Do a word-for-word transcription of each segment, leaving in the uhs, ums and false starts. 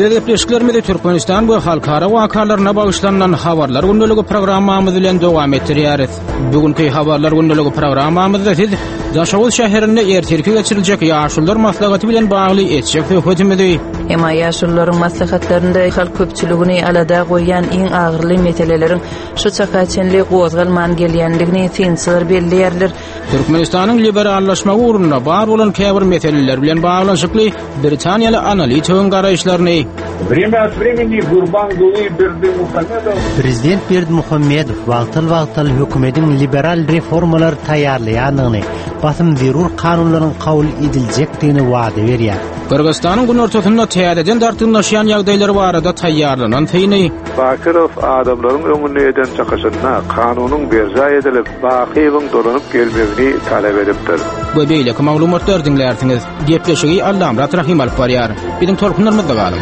Bizleri depleşiklerimizi Türkmenistan bu halkara wakalarına bağışlanan habarlar gündəligi programmamız bilen dowam etdirýäris. Bugünkü habarlar gündəligi programmamyzda siz Daşawul şäherinde ertirki geçiriljek ýaşullar maslahaty bilen bagly etjek hökümeti. Ema ýaşullaryň maslahatlarynda halk köpçüligini alada goýan iň agyrly meselelerin şu çakaçenli gozgalman gelýändigini finsler belliýärler. Türkmenistanyň liberallaşma uğruna bar bolan käbir meseleler bilen baglanşykly Britaniýaly analitikň garaýşlaryny Время от времени Гурбангулы Бердымухамедов Prezident Berdimuhamedov wagtly-wagtly hökümetiň liberal reformalar taýýarlaýanyny, basym zerur kanunlaryň kabul ediljekdigini wada berýär. Kırgızstanyň gün ortasynda täzeden dartynlaşýan ýagdaýlary barada taýýarlanan feýni Bakirov adamlaryň öňüne eden çakaşyna kanunyň berja edilip, bakybyň dolanyp gelmegini talep edipdir. Bu beýleki maglumatlar dinlärsiňiz. Gepleşigi Allamrat Rahim alyp barýar. Biziň tolkunlarymyzda galyň.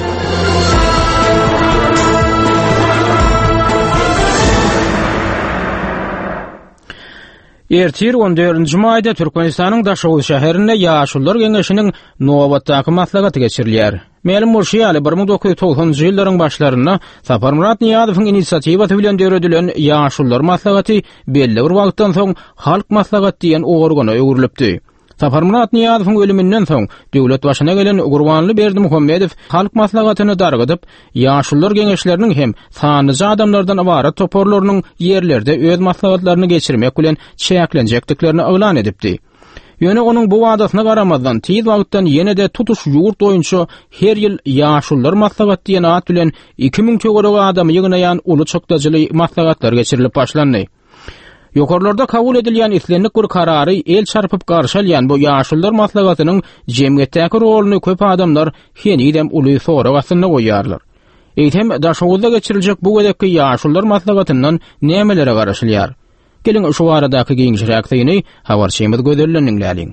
Ertir on dördünji maýda Türkmenistanyň Daşawul şäherinde ýaşullar geňeşiniň nowatdaky maslahaty geçirilýär. Melim bolşýaly bir ming dokuz ýüz togsonjy ýyllaryň başlaryna Saparmurat Niýazowyň initsiatiwaty bilen döwredilen ýaşullar maslahaty belli bir wagtdan soň halk maslahaty diýen organa öwürilipdi. Saparmurat Niýazowyň ölüminden soň döwlet başyna gelen Gurbanly Berdimuhamedov halk maslahatyny dargadyp, ýaşullar geňeşleriniň hem sanyjy adamlardan ibaret toporlarynyň ýerlerde öz maslahatlaryny geçirmek bilen çäklenjekdiklerini öwlan edipdi. Ýöne onuň bu wadasyna garamazdan tiz wagtdan ýene-de tutuş ýurt boýunça her ýyl ýaşullar maslahaty diýen at bilen iki ming töwerek adamy ýygnaýan uly çokdaçyly maslahatlar geçirilip başlandy. Ýokarlarda kabul edilýän islenlik bir karary el çarpyp garşalýan bu ýaşullar maslahatynyň jemgyýetdäki roluny köp adamlar henidem uly sora wasyna goýýarlar. Eýtem Daşawulda geçiriljek bu gedekki ýaşullar maslahatyndan nämelere garaşylýar? Gelin şu baradaky giňişirek täýini habarçymyz gözellendiň läliň.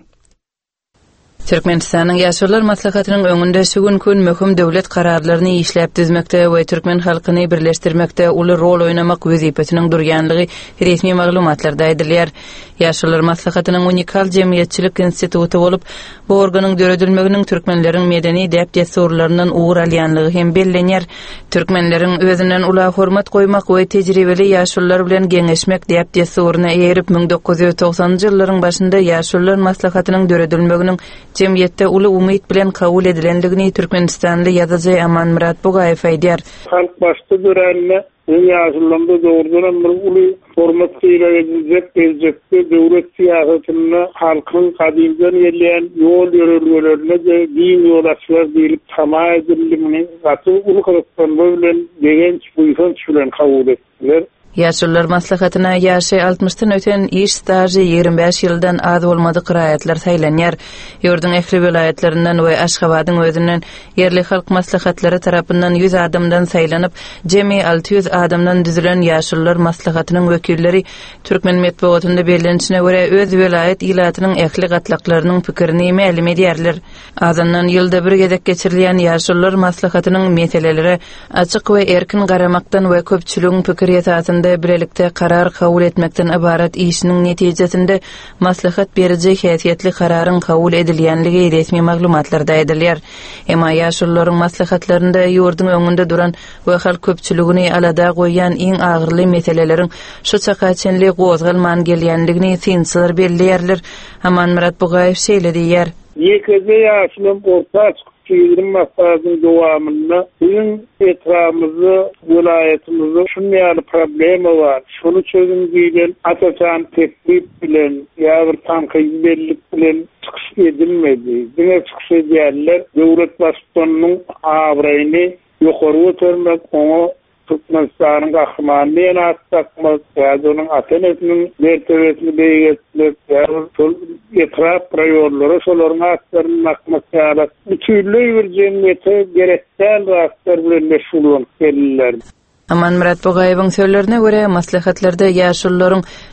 Türkmenistanyň ýaşullar maslahatynyň öňünde sugün gün möhüm döwlet kararlaryny işläp düzmekde we türkmen halkyny birleşdirmekde uly rol oýnamak wezipetiniň durýanlygy resmi maglumatlarda aýdylýar. Ýaşullar maslahatynyň unikal jemgyýetçilik instituty bolup, bu organyň döredilmeginiň türkmenleriň medeni däp desurlarynyň ugur alýanlygy hem bellenýär. Türkmenleriň özünden ula hormat goýmak we tejribeli ýaşullar bilen geňeşmek däp desuryna erip ming dokuz ýüz togsonjy ýyllaryň başynda ýaşullar maslahatynyň döredilmeginiň jemgyýetde uly umyt bilen kabul edilendigini Türkmenistanly ýazyjy Amanmurat Bugaýew aýdýar. Halk başta görenle ýaşullarda doğrudan bir uly hormat ýa ediljek gelecekde döwlet siýasatyna halkyň kadymdan gelýän ýol ýörelgelerine din ýolaçlar diýilip tamam edilimini gaty uly kyrkdan bilen degen buýsan bilen kabul etdiler. Ýaşullar maslahatyna ýaşy altmışdan öten iş stajy ýigirmi beş ýyldan az bolmady kiraýatlar saýlanýar. Ýurdun ähli vilayatlerinden we Aşgabatyň özünden ýerli halk maslahatlary tarapyndan yüz adamdan saýlanyp, jemi alty ýüz adamdan düzülen ýaşullar maslahatynyň wekilleri türkmen medeniýetinde bellenişine görä öz vilayet ilatynyň ähli gatlaklarynyň pikirini mälim edýärler. Azandan ýylda bir gedek geçirilýän ýaşullar maslahatynyň meseleleri açyk we erkin garamakdan we köpçüligiň pikir ýetýärinde birelikde karar kabul etmekden ibaret işiniň netijesinde maslahat beriji häsiýetli kararyň kabul edilýänligi resmi maglumatlarda aýdylýar. Emma ýaşullaryň maslahatlarynda ýurdun öňünde duran we halk köpçüligini alada goýan iň agyrly meseleleriň şu çakaçenli gozgalman gelýändigini finsler belliýärler. Amanmurat Bugaýew şeýledýär. Ýekede ýaşulym orta Şehrin maslahatının devamında bizim etrafımızda, vilayetimizde şunun problemi var. Şunu çözüm diyen atacan teklif bilen ya bir tankayı bellik bilen çıkış edilmedi. Yine çıkış ediyorlar. Devlet başkanının avrayını yukarı oturmak, onu Türkmenistan'ın kahramanını yana attakmak, ya da onun atenesinin mertebesini beygetilir, ya da etraf rayorları, solarına atlarının akmak ya da bütünlüğü bir cemiyete gerekten rahatlar bile meşhurluğun gelirler. Amanmurat Bugaýewiň sözlerine görä maslahatlarda ýaşullaryň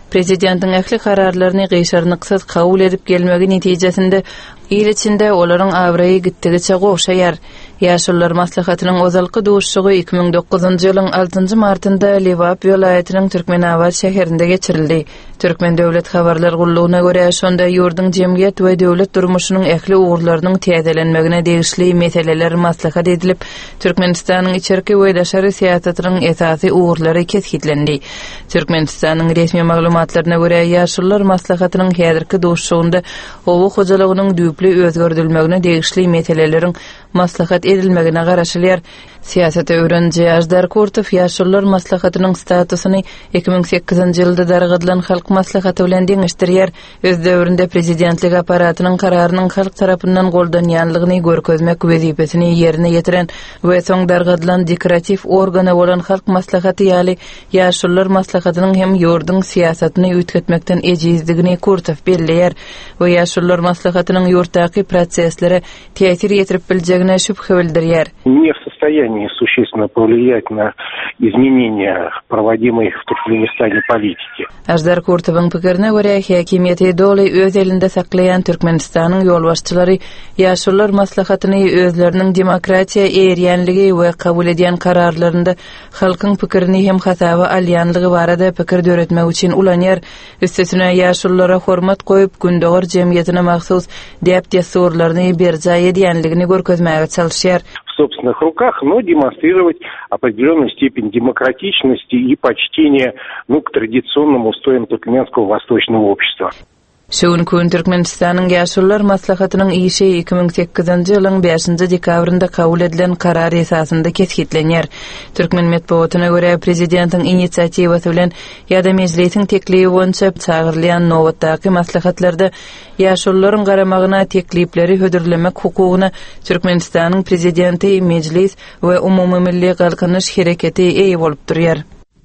Prezidentin ähli kararlaryny gysarnyksız kabul edip gelmegi netijesinde il içinde olaryň awraýy gitdigiçe goşaýar. Ýaşullar maslahatynyň ozalky duşşugy iki ming dokuzunçy ýylyň altynjy martynda Lewap welaýatynyň Türkmenabad şäherinde geçirildi. Türkmen Döwlet Habarlar Gullugyna görä şonda ýurduň jemgyýet we döwlet durmuşynyň ähli ugurlarynyň täzelenmegine degişli meseleler maslahat edilip, Türkmenistanyň içerki we daşary siýasatynyň esasy ugurlary keskitlendi. Türkmenistanyň resmi maglumatlaryna görä ýaşullar maslahatynyň häzirki duşşugynda owu hojalygynyň düýpli özgördülmegine degişli meseleleriň maslahat edilmegine garaşylýar. Siýasat öwrenji Ajdar Kurtov ýaşullar maslahatynyň statusyny iki ming sekizinçi ýylda dargadylan halk maslahaty bilen deňişdirýär. Öz döwründe prezidentlik aparatynyň kararynyň halk tarapyndan goldanýanlygyny görkezmek wezipesini ýerine ýetiren we soň dargadylan dekorativ organa bolan halk maslahaty ýaly ýaşullar maslahatynyň hem ýurduň siýasatyny üýtgetmekden ejizdigini Kurtov belleýär we ýaşullar maslahatynyň ýurtdaky proseslere täsir ýetirip biljegine şüphe bildirýär. Не в состоянии существенно повлиять на изменения, проводимые в Туркменистане политики. Ajdar Kurtowyň pikirine görä, häkimiýeti doly öz elinde saklayan Türkmenistanyň ýolbaşçylary ýaşullar maslahatyny özleriniň demokratiýa erýänligi we kabul edýän kararlarynda halkyň pikirini hem hatawa alýanlygy barada pikir döretmek üçin ulanýar. Üstesine ýaşullara hormat goýup gündogar jemgyýetine mahsus dep desurlaryny berja edýänligini görkezmäge çalışýar. В собственных руках, но демонстрировать определенную степень демократичности и почтения, ну, к традиционным устоям туркменского восточного общества. Şuň gün Türkmenistanyň ýaşullar maslahatynyň işi iki ming sekizinçi ýylyň beşinçi dekabrynda kabul edilen karar esasında keskitlenýär. Türkmen medeniýetyne görä prezidentiň initsiatiwasy bilen ýa-da mejlisiň teklibi boýunça çağırılan nowatdaky maslahatlarda ýaşullaryň garamagyna teklipleri hödürlemek hukugyna Türkmenistanyň prezidenti, mejlis we umumy milli galkanyş hereketi eýe bolup durýar.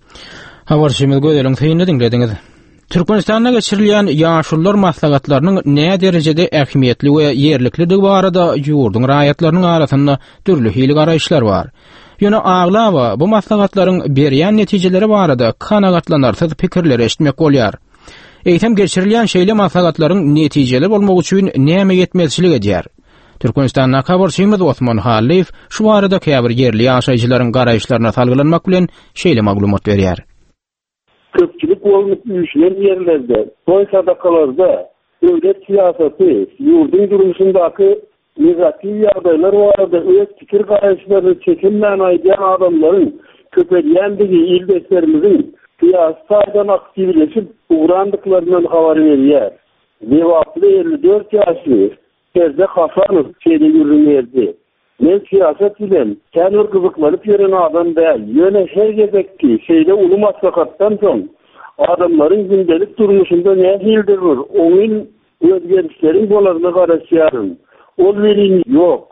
Habarçymyz gözelin täýini dinlediňiz. Türkmenistanda geçirilýän ýaşullar maslahatlarynyň näme derejede ähmiýetli we ýerlikligi barada ýurduň raýatlarynyň arasynda türlü hili garaýşlar bar. Ýöne aglawa bu maslahatlaryň berýän netijeleri barada kanagatlanarsyz pikirler eşitmek bolýar. Eýtem geçirilýän şeýle maslahatlaryň netijeli bolmak üçin näme ýetmezçilik edýär? Türkmenistanyň habarçymyz Osman Haliýew şu barada käbir ýerli ýaşaýjylaryň garaýşlaryna salgylanmak bilen şeýle maglumat berýär. Köpçülük olmuş üşler yerlerde, soy sadakalarda, devlet siyaseti, yurdun durumundaki negatif ýagdaýlar barada öz pikir garaýşlaryny çekinmän aýdýan adamlaryň köpelýändigi ildeslerimizin siyasatdan aktivleşip uğrandıklarından habar berýär. Lewaply elli dört ýaşly Terze Hasanow şeýle ýürünerdi. Men siyaset bilen känür gyzyklanıp ýören adam däl. Ýöne her gezekki şeýle uly maslahatdan soň adamlaryň gündelik durmuşynda näme hildir bar? Oňun özgerişleri bolaryna garaşýaryn. Ol berin ýok.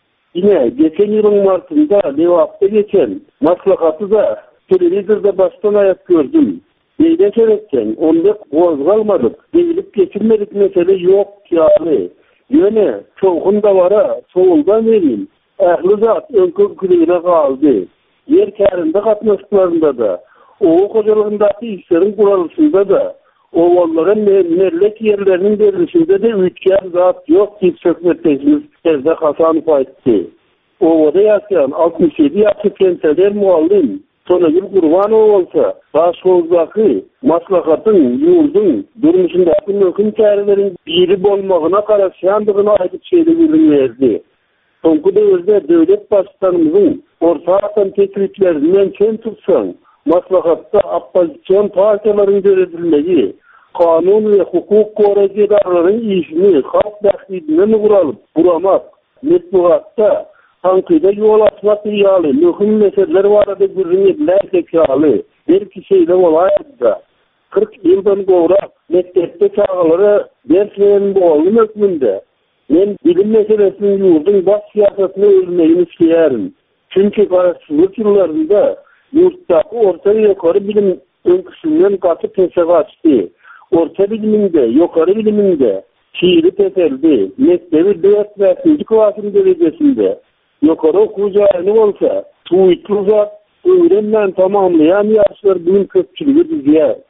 Ine geçen ýylyň martynda Lewapda geçen maslahaty da telewizorda başdan aýap gördüm. Neýde kerekken onda gozgalmadyk, diýilip geçirmedik mesele ýok ýaly. Ýöne çoğunda bara, soğuldan verin. Ähli zat öňkü güýüne galdy. Yer kärinde gatnaşyklarynda da, owu hojalygyndaky işleriň guralşynda da, owallara merlek ýerleriniň berilişinde de üýtgän zat ýok diýip söhbetdeşimiz Terze Hasanow aýtdy. Owada ýaşaýan altmış ýedi ýaşly kentsler muallim Sonagil Gurbanow bolsa, başgoňdaky maslahatyň ýurdun durmuşyndaky möhüm çäreleriň biri bolmagyna garaşýandygyny aýdyp şeýle bildirdi. Soňky döwürde döwlet başçylygymyzyň ortadan tekliflerinden çen tutsaň, maslahatda opposision partiýalaryň görebilmegi, kanun we hukuk goraýjylarynyň işini halk dählidinden guralyp, buramak, medeniýetde tankide ýol açmak ýaly möhüm meseleler barada görüňedler ýaly bir kişiyle bolardy. kırk ýyldan gowra mekdepde çağalary derslerin bolmy mökmünde. Men bilim meselesini ýurdun baş siýasatyny ölmegini isleýärim. Çünki garaşçylyk ýyllarynda ýurtdaky orta we ýokary bilim öňküsünden gaty pesega açdy. Orta biliminde, ýokary biliminde çiğli teseldi. Mekdebi dört ve beşinci klassyň derejesinde ýokary okuwjyny bolsa, tuýtlyza öwrenmän tamamlayan ýaşlar bilim köpçüligi bizýär.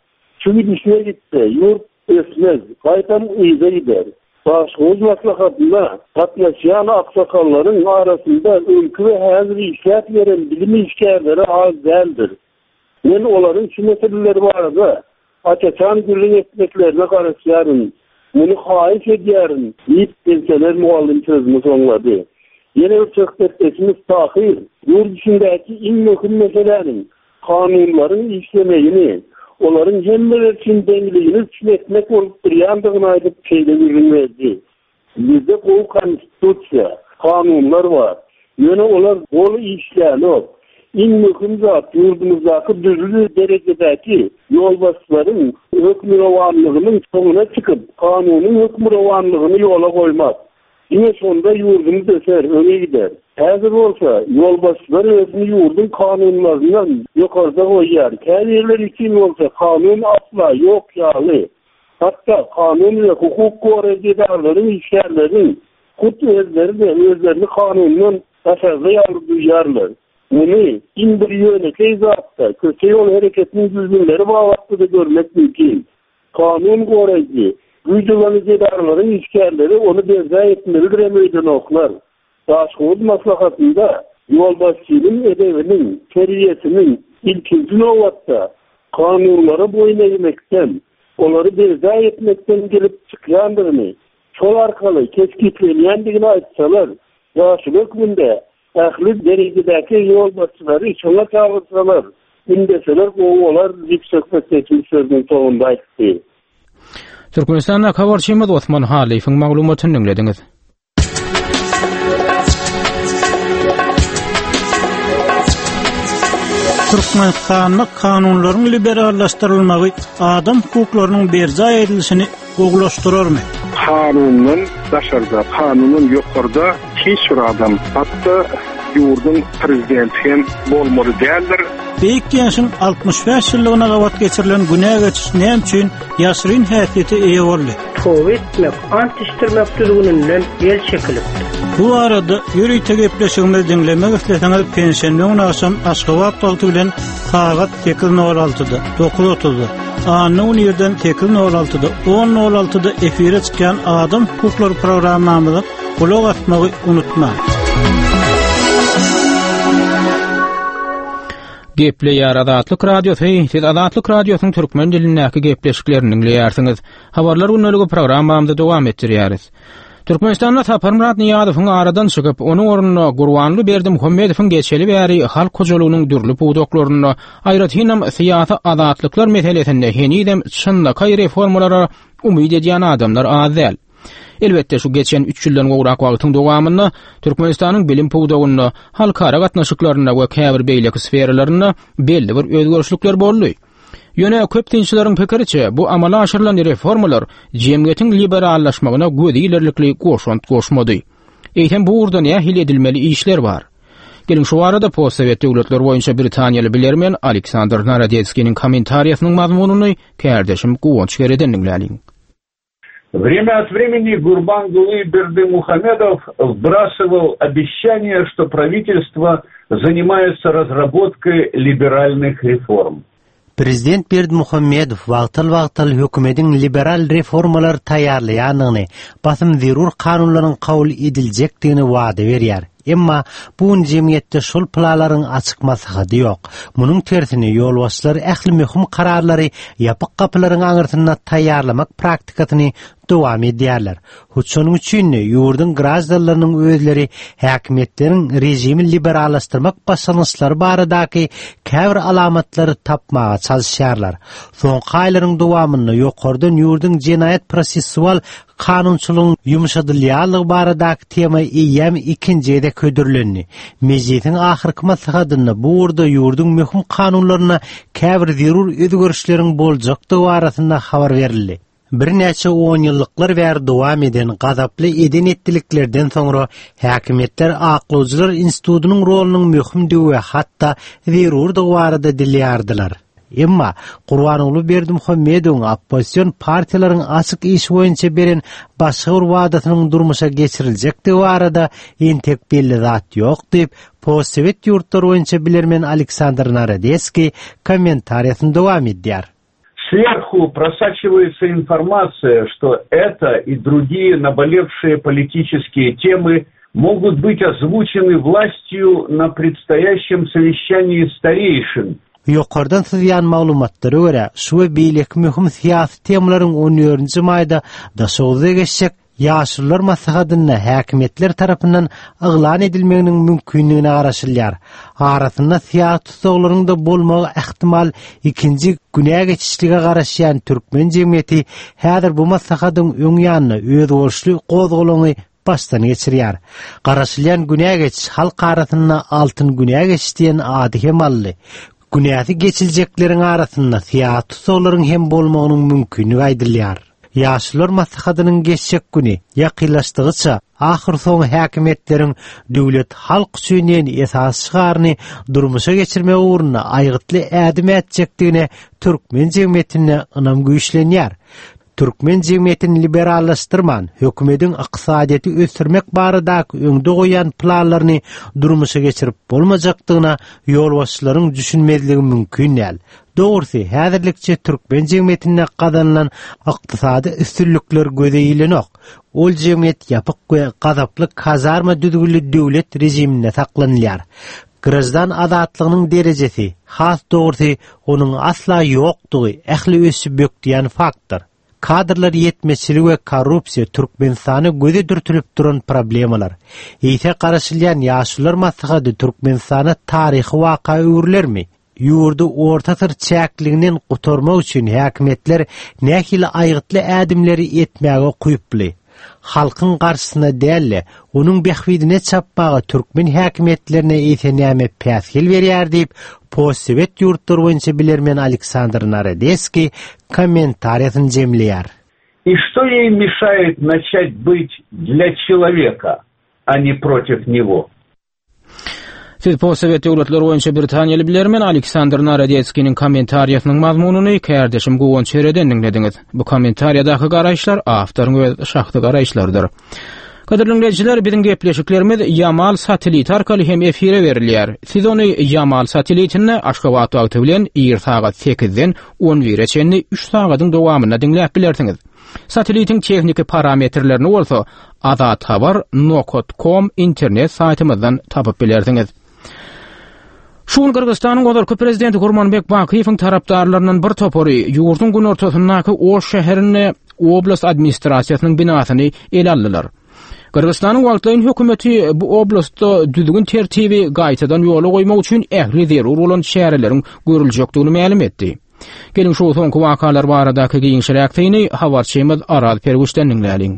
şu gidişine gitti. Yurt esmez. Kaytan uyuza gider. Başkoz maslahatında katlaşan aksakalların arasında ülkü ve hazır işaret veren bilim işgärleri az değildir. Men onların şu meseleleri vardı. Açaçan gülün etmeklerine karışyarın. Bunu haiş ediyarın. Deyip gelseler muallim sözümüz onladı. Yine ölçekleşmemiz tahir. Yurt içindeki in mühim meselenin kanunların işlemeyini, onların hemmeler için dengliğini etmek olup duruyandığını aydıp şeyde görünmezdi. Bizde bu konstitüsya, kanunlar var. Yine onlar bol işleyen in mühim zat yurdumuzdaki düzülü derecedeki yolbaşların hükmü rovanlığının sonuna çıkıp kanunun hükmü rovanlığını yola koymaz. Yine sonunda yurdumuz eser, öne gider. Hazır olsa yolbaşları özünü yurdun kanunlarından yukarıda koyar. Her yerler için olsa kanun asla yok yağlı. Hatta kanun ve hukuk korucularının işlerlerin kut özleri de özlerini kanunun aşağıda yağlı duyarlar. Bunu indir yönete zatta kötü yol hareketinin düzgünleri bağlattığı da görmek mümkün. Kanun korucu gücülanıcı idarelerin işgärleri onu benzer etmelidir emeyden oklar. Başkoz maslahatında yolbaşçının edevinin, teriyesinin ilkinci novatta kanunları boyun eğmekten, onları benzer etmekten gelip çıkıyandığını, çol arkalı keskitlenyendiğini açsalar, yaşlı hükmünde ahli derecedeki yolbaşçıları içine çağırsalar, indeseler oğular yüksek ve seçim sözünün sonunda etti. Türkmenistan'a kavarçymyz Osman Haliýewiň maglumatyny dinlediňiz. Türkmenistan'da kanunlaryň liberallaşdyrylmagy adam hukuklarynyň berza edilişini goglaşdyrarmy? Kanunun daşarda, kanunun ýokarda hiç bir adam, hatta yurdun prezidenti hem bolmaly däldir. Beýik ýaşyň altmış beş ýyllygyna gawat geçirilen günä geçiş näme üçin ýaşryn häsiýeti eýe boldy? Towy etmek, ant iştirmek düzgününden el çekilipdi. Bu arada ýürüýte gepleşigimizi dinlemek isleseňiz pensiýanyň aşam Aşgabat dowlaty bilen Hagat Tekil nol altıda dokuz otuzda Anyň ýerden Tekil nol altıda on nol altıda efire çykan adam hukuklary programmamyzy kulak atmagy unutma. Geple ýar Adatlyk radiosu, siz Adatlyk radiosynyň türkmen dilindäki gepleşiklerini dinleýärsiňiz. Habarlar günlügi programmamyzda dowam etdirýäris. Türkmenistanda Saparmurat Niýazowyň aradan çykyp, onuň ornuna Gurbanly Berdimuhammedowyň geçeli bäri halk hojalygynyň dürli puwdoklaryny, aýratynam syýasy adatlyklar meselesinde henidem çyndaky reformalara umyt edýän adamlar az däl. Elbette şu geçen üç ýyldan gowrak wagtyň dowamynda Türkmenistanyň bilim puwdogyny, halkara gatnaşyklaryna we käbir beýleki sferalaryna belli bir özgörüşlikler boldy. Ýöne köp dinçilerin pikiriçe bu amala aşyrylan reformalar jemgyýetiň liberallaşmagyna gözi ilerlikli goşant goşmady. Eýtem bu urda nähil edilmeli işler bar. Gelin şu arada postsovet döwletleri boýunça Britaniýaly bilermen Aleksandr Narodetskiň kommentariýasynyň mazmunyny kärdeşim Guwonç Gereden dinläliň. Время от времени Гурбангулы Бердымухамедов вбрасывал обещание, что правительство занимается разработкой либеральных реформ. Prezident Berdimuhammedow wagtyl-wagtyl hökümetiň liberal reformalar taýýarlaýanyny, basym zerur kanunlaryň kabul ediljekdigini wada berýär. Emma bu jemgyýetde şol planlaryň açyk maslahaty ýok. Munyň tersine ýolbaşçylar ähli möhüm kararlary ýapyk kapylaryň aňyrtyna taýýarlamak praktikasyny dowam edýärler. Şonuň üçin ýurdun grazdalarynyň özleri häkimetleriň rejimi liberallaşdyrmak başlanýşlary baradaky käbir alamatlary tapmaga çalışýarlar. Soňky aýlaryň dowamynda ýokardan ýurdun jenaýat prosessual kanunçylygyň ýumşadylýanlygy baradaky tema ýem ikinjide ködürlendi. Mejlisiň ahyrky maslahatynda bu urda ýurdun möhüm kanunlaryna käbir zerur özgörüşleriň boljakdygy barasynda habar berildi. Bir näçe on ýyllyklar bäri dowam eden gazaply eden etdiliklerden soňra häkimetler aklawjylar institutynyň rolunyň möhümdigi we hatda zerurdygy barada dilýärdiler. Emma Gurbanly Berdimuhammedowyň opposision partiýalaryň açyk iş boýunça beren başga bir wadasynyň durmuşa geçiriljekdigi barada entek belli zat ýok diýip postsovet ýurtlar boýunça bilermen Aleksandr Narodetski kommentariýasyny dowam edýär. сверху просачивается информация, что это и другие наболевшие политические темы могут быть озвучены властью на предстоящем совещании старейшин. Yukarıdan sizyan maglumatlara göre şu beýlik mühim siyasi temalaryň on dördünji maýda da sowda geçecek ýaşylar maslahatyna häkimetler tarapyndan yglan edilmeginiň mümkinligine garaşylýar. Arasynda siyasi tutuklaryň da bolmagy ähtimal ikinji günä geçişlige garaşýan türkmen jemgyýeti häzir bu maslahatyň öň ýanyna öz bolşly gozgulany baştan geçirýär. Garaşylýan günä geçiş halk arasynda altyn günä geçiş diýen ady hem aldy. Günäsi geçiljeklerin arasynda siyasi tutuklaryň hem bolmagynyň mümkinligi aýdylýar. Ýaşylar maslahatynyň geçecek güni ýakynlaşdygyça ahir soň häkimetleriň döwlet halk üçin esas şygaryny durmuşa geçirme uğruna aýgytly ädim etjekdigine türkmen jemgyýetine ynam güýçlenýär. Türkmen jemgyýetini liberallaşdyrman, hökümetiň ykdysadyty ösürmek baradaky öňde goýan planlaryny durmuşa geçirip bolmajakdygyna ýol başçylaryň düşünmezligi mümkin näl. Dogrusu, häzirlikçe türkmen jemgyýetine gazanlan ykdysady üstünlikler gözeýilenok. Ol jemgyýet ýapyk we gazaply kazarma düzgünli döwlet rejimine saklanýar. Grazdan adatlygynyň derejesi, has dogrusu onuň asla ýokdugy, ähli ösü bökdiýän faktor. Kadrlar yetmeçiligi we korrupsiýa Türkmenistany göze dürtülip duran problemalar. Eýse garaşylýan ýaşylar maslahaty Türkmenistana taryhy waka öwürlermi? Ýurdu orta tyr çäkliginden gutarmak üçin häkimetler nähili aýgytly ädimleri etmäge guýuply. Halkyň garşysyna dälle, onuň behwidine çapmagy türkmen häkimetlerine eýsenäme päsgel berýär diýip postsovet ýurtlar boýunça bilermen Aleksandr Narodeski kommentariýasyny jemleýär. И что ей мешает начать быть для человека, а не против него? Siz postsovet ýurtlar boýunça Britaniýaly bilermen Aleksandr Narodeskiň kommentariýasynyň mazmunyny kärdeşim Gowon Çereden dinlediňiz. Bu kommentariýadaky garaýşlar awtoryň we şahty garaýşlardyr. Gaderli dinleyijiler, biziň gepleşiklerimiz Yamal satelit arkaly hem efire berilýär. Siz ony Yamal satelitini Aşgabat wagty bilen ýer sagat sekizden on birçenni üç sagatyň dowamyna dinläp bilersiňiz. Satelitiň tehnik parametrlerini bolsa azat habar nokta com internet saytymyzdan tapyp bilersiňiz. Şuň Kyrgyzstanyň godarky prezidenti Gurmanbek Bakiýewiň tarapdarlarynyň bir topory ýurdun gün ortasyndaky Oş şäherini oblast administrasiýasynyň binasyny ele aldylar. Kyrgyzstanyň wagtlaýyn hökümeti bu oblastda düzgün tertibi gaýtadan ýola goýmak üçin ähli zerur bolan şäherleriň görüljekdigini ma'lum etdi. Gelin şu soňky wakalar baradaky giňşiräkdigini habarçymyz Aral Pergüşden dinläliň.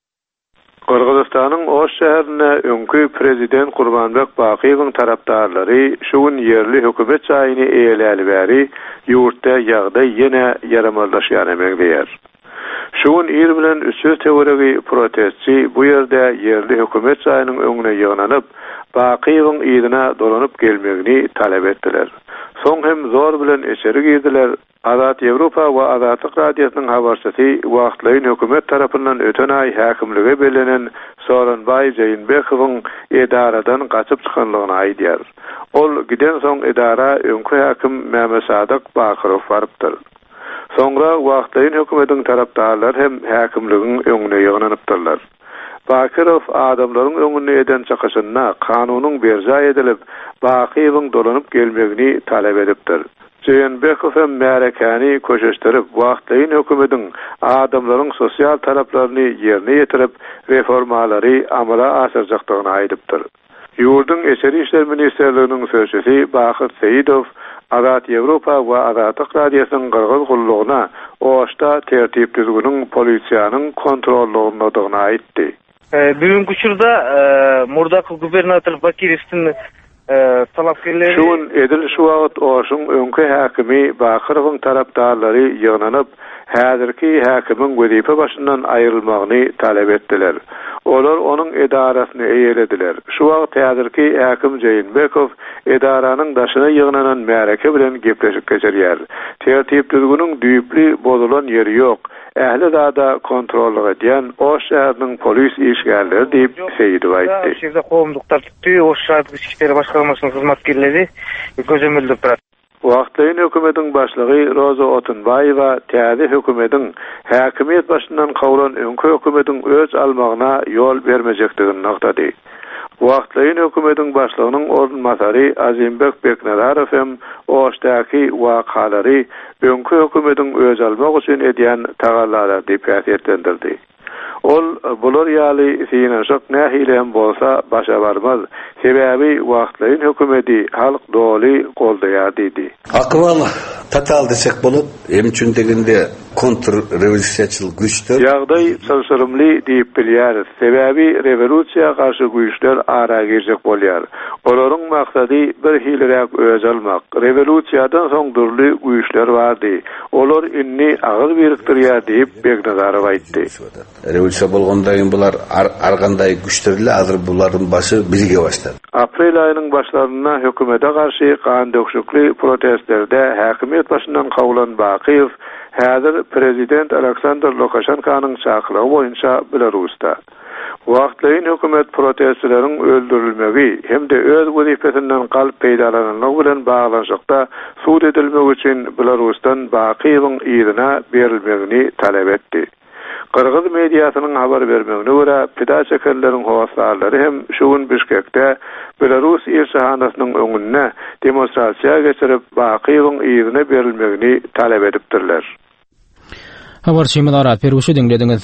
Kyrgyzstanyň Oş şäherine öňkü prezident Gurbanbek Bakiýewiň tarapdarlary şuň yerli hökümet çaýyny eýeleli bäri ýurtda ýagdaý ýene ýaramazlaşýan emekdiýär. Şuň ýer bilen üçüncü teorigi protestçi bu ýerde yerli hökümet çaýynyň öňüne ýygnanyp Bakiýewiň ýygyna dolanyp gelmegini talep etdiler. Soň hem zor bilen eşeri girdiler. Azat Ýewropa we Azatlyk radiosynyň habarçysy wagtlaýyn hökümet tarapyndan öten aý häkimlige belenen Soranbay Jeýinbekowyň edaradan gaçyp çykanlygyny aýdýar. Ol giden soň edara öňkü häkim Mehmet Sadyk Bakirow barypdyr. Soňra wagtlaýyn hökümetiň tarapdarlary hem häkimligiň öňüne ýygnanypdyrlar. Bakirow adamlaryň öňüne eden çakaşyna kanunyň berja edilip Bakiýewiň dolanyp gelmegini talep edipdir. Jeýinbekow hem märekani köşeşdirip wagtlaýyn hökümetiň adamlaryň sosial talaplaryny ýerine ýetirip reformalary amala asyrjakdygyny aýdypdyr. Ýurdun Eşeri işler ministerliginiň sözçüsi Bakyr Seýidow Azat Ýewropa we Azatlyk radiosynyň Kyrgyz gullugyna oşda tertip düzgünüň polisiýanyň kontrollugyny aýtdy. Bugünkü çurda murdaky gubernator Bakirewstin talapkerleri şuň edil şu wagt oşuň öňkü häkimi Bakirowyň tarapdarlary ýygnanyp häzirki häkimiň wezipe başyndan aýrylmagyny talep etdiler. Olar onuň edarasyny eýelediler. Şu wagt häzirki häkim Jeýinbekow edaranyň daşyna ýygnanan märeke bilen gepleşip geçirýär. Tertip düzgünüň düýpli bozulan ýeri ýok. Ähli zada kontrollygy diýen Oş şäheriniň polis işgärleri diýip Seýidow aýtdy. Şeýle gowumluklar tutdy, Oş şäher içki işleri başgarmasynyň hyzmatkerleri gözömüldürip durar. Wagtlaýyn hökümetiň başlygy Roza Otunbaýewa täze hökümetiň häkimiýet başyndan kawulan öňkü hökümetiň öz almagyna ýol bermejekdigini nokdady. Wagtlaýyn hökümetiň başlygynyň orunmasary Azimbek Beknadarow hem oşdaky wakalary öňkü hökümetiň öz almak üçin edýän tagallara diqqat etdirdi. Ol bular ýaly finansiýa nähilem bolsa başa barmaz. Sebäbi wagtlaýyn hökümeti halk doly goldaýar dedi. Akmal tatal desek bolup, hem üçin degende kontrrewolýusiýaçyl güýçler ýagdaý sözsürümli diýip bilýär. Sebäbi rewolýusiýa garşy güýçler ara girjek bolýar. Olaryň maksady bir hilirek öz almak. Rewolýusiýadan soň durly güýçler bardy. Olar inni agyr birikdirýär diýip Beknadarow aýtdy. Rewolýusiýa bolgandan bular arganday güýçlerle hazır buların başı birige başlady. Aprel aýynyň başlaryna hökümete garşy kan döküşikli protestlerde häkimiýet başyndan kawulan Bakiýew häzir prezident Aleksandr Lukashenkanyň çakyrygy boýunça Belarusda. Wagtlaýyn hökümet protestçileriň öldürilmegi hem-de öz wezifesinden galyp peýdalananlygy bilen baglanşykda suud edilmegi üçin Belarusdan Bakiýewiň ýerine berilmegini talep etdi. Qırgız mediasynyň habar bermegine görä, pida çekenleriň howaslarlary hem şugun Bişkekde Belarus elçihanasynyň öňünde demonstrasiýa geçirip Bakiýewiň ýerine berilmegini talep edipdirler. Habarçymyz Arat Peruşy dinlediňiz.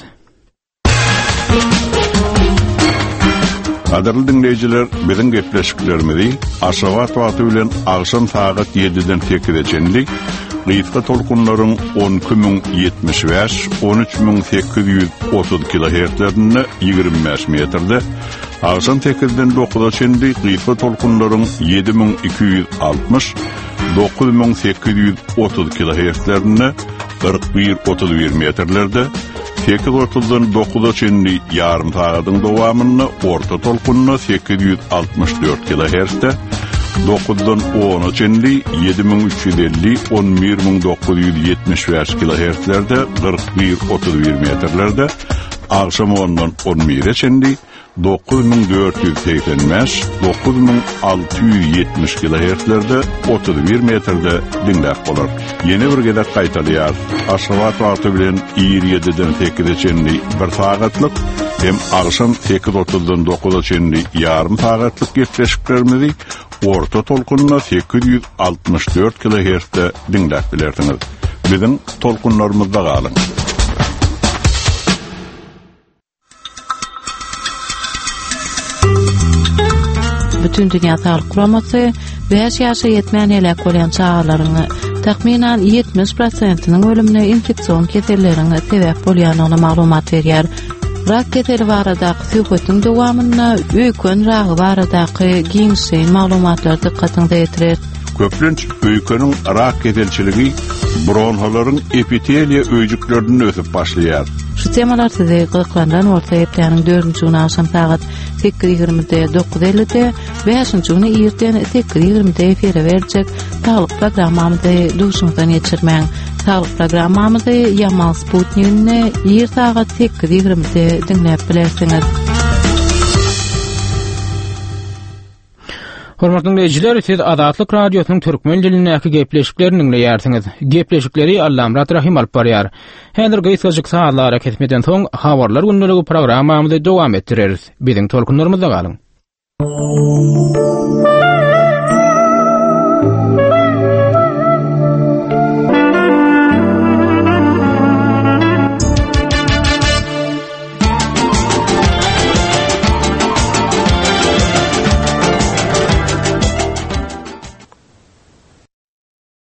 Qadarly dinleýijiler, biziň gepleşiklerimizi Aşgabat wagty bilen agşam saat ýediden tekirejenlik Gıyfka tolkunlaryň on iki min ýetmiş beş on üç min sekiz ýüz otuz kilohertzlerinde ýygrimi beş metrde, agşam tekirden dokuza çendi gıyfka tolkunlaryň ýedi min iki ýüz altmış dokuz min sekiz ýüz otuz kilohertzlerinde kırk bir otuz bir metrlerde, sekiz otuzdan dokuza çendi ýarym sagatyň dowamyny orta tolkunna sekiz ýüz altmış dört kilohertzde, dokuzdan ona çenli ýedi min üç ýüz elli on bir min dokuz ýüz ýetmiş beş kilohertzlerde kırk bir otuz bir metrlerde, agşam ondan on bire çenli dokuz min dört ýüz seksen beş dokuz min alty ýüz ýetmiş kilohertzlerde otuz bir metrde dinläp bolar. Ýene bir gezek gaýtalýar. Aşgabat wagty bilen ýygydan sekize çenli bir sagatlyk hem agşam sekiz otuzdan dokuza çenli ýarym sagatlyk gepleşiklerimizi orta tolkunna sekiz ýüz altmış dört kilohertzde dinläp bilersiňiz. Biziň tolkunlarymyzda galyň. Bütün Dünya Sağlık Kuramasy beş ýaşa ýetmän elek bolan çağalaryny taxminan ýetmiş prosentiniň ölümine infeksion keselleriň sebäp bolýanyny maglumat berýär. Rak keseli baradaky söhbetiň dowamyna öýkön ragy baradaky giňşeň maglumatlar dikkatiňi ýetirer. Köplenç öýkeniň rak keselçiligi bronhalaryň epiteliýa öýjüklerinden ösüp başlaýar. Şu temalar size gıklandan orta epteniň dördünçi güni akşam saat sekiz ýigrimide dokuz ellide, beşinçi güni ýerden sekiz ýigrimide efire berjek sağlyk programmamyzy duşuňdan geçirmäň. Sağlyk programmamyzy Yamal Sputnik'ne ýer saat sekiz ýigrimide dinläp bilersiňiz. Hormatly dinleyijiler, siz Azatlyk radiosynyň türkmen dilindäki gepleşiklerini dinleýärsiňiz. Gepleşikleri Allamrat Rahim alyp barýar. Häzir gysgaçyk saatlara ketmeden soň habarlar gündäligi programmamyzy dowam etdireriz. Biziň tolkunlarymyzda galyň.